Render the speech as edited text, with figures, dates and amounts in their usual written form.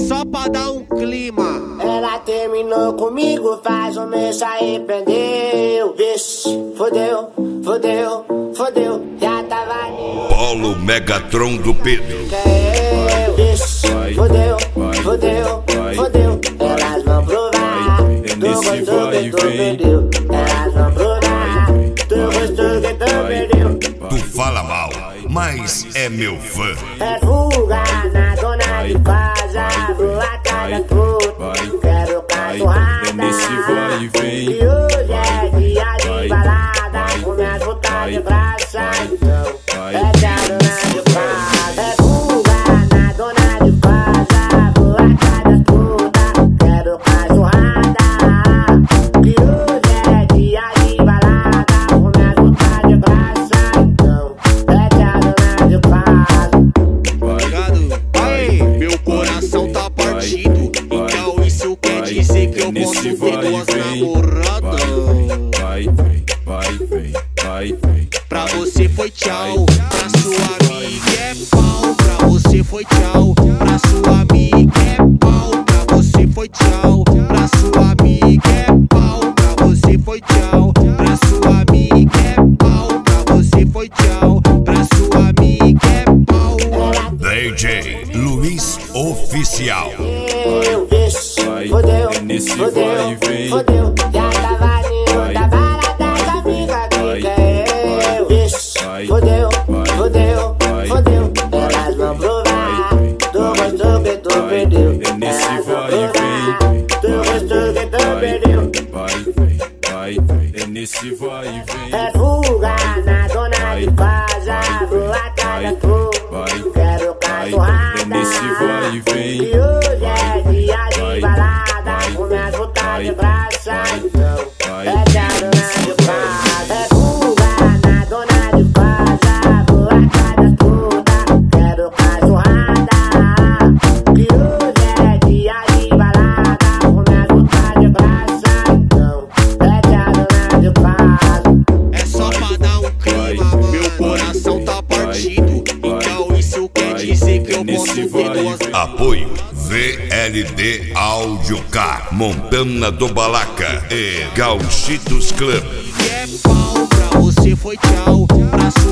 só pra dar um clima. Ela terminou comigo, faz um mês se arrependeu. Vixe, fodeu, fodeu, fodeu, já tava nem. Polo Megatron do Pedro. Vixe, fodeu, fodeu, fodeu. Elas vão provar do gosto que tu perdeu. Elas vão provar do gosto que tu perdeu. Tu fala mal, mas é meu fã. É fuga na dona de casa, boa cada puta. Quero cachorrada. É nesse vai e vem. E hoje é dia de balada, com minhas vontades de graça. Então, é que a dona de casa. É fuga na dona de casa, boa cada puta. Quero cachorrada. E hoje é dia de balada, com minhas vontades de graça. Então, é que a dona de casa. Aí, meu coração tá partido. Então isso quer dizer que eu posso ter duas namoradas. Vai, vem, vai, vem, vai, vem. Pra você foi tchau, pra sua amiga é pau. Pra você foi tchau, pra sua amiga é pau. Pra você foi tchau, pra sua amiga é pau. Pra você foi tchau, pra sua amiga é pau. Pra você foi tchau, pra sua amiga é pau. DJ Luiz Oficial. Fodeu, é nesse fodeu, vai e vem. fodeu. Já tava lindo, da barata, já fica eu. Vixe, fodeu, fodeu, fodeu. Elas vão provar do gosto que tu perdeu. É nesse Elas vão vai e provar do gosto que tu perdeu. Vai, vem, vai, vem. É nesse vai e vem. É fuga na dona de casa, boa cada puta. Quero cachorrada. É nesse vai e vem. E hoje é dia de balada, com minhas vontades de graça. Então, é que a dona de casa. É fuga na dona de casa, boa cada puta. Quero cachorrada. E hoje é dia de balada, com minhas vontades de graça. Então, é que a dona de casa. É só pra dar um clima, meu coração tá partido. Então isso quer dizer que eu posso ter duas. Apoio VLD Áudio Car, Montana do Balaca e Gauchitos Club. É pau, pra você foi tchau, pra